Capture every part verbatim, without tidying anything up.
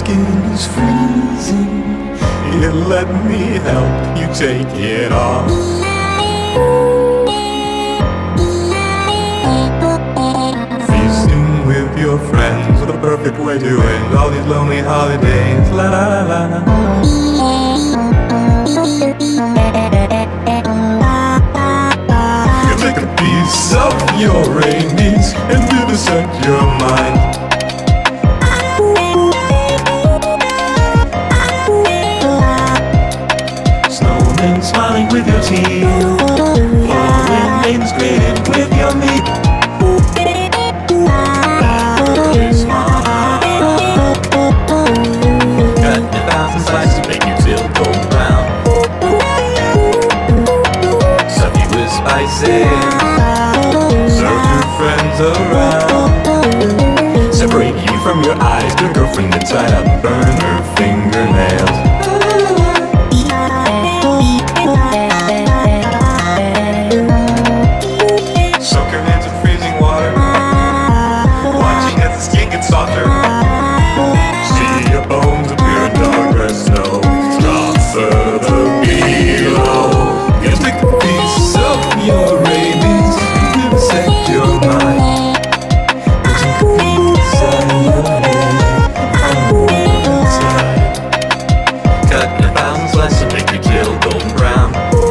skin is freezing. Here, let me help you take it off. Feasting with your friends, the perfect way to end all these lonely holidays. La la la la. You take a piece of your rabies and vivisect your mind. Snowmen smiling with your teeth, falling names graded with your meat. You smile, cut a thousand slices to make you till golden brown. Stuff you with spices, serve your friends around. Separate you from your eyes, your girlfriend inside out and burn her fingernails. Soak your hands in freezing water, watching as the skin gets softer. See your bones appear in dark red snow. Drop further below. You take a piece of your rabies and vivisect your mind. Take a piece out of your head from inside. Cut in a thousand slices to make your tail golden brown.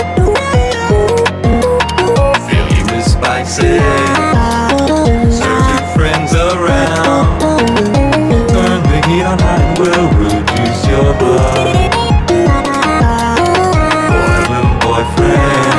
Fill you with spices, serve your friends around. Turn the heat on high and we'll reduce your blood. Boy, little boyfriend,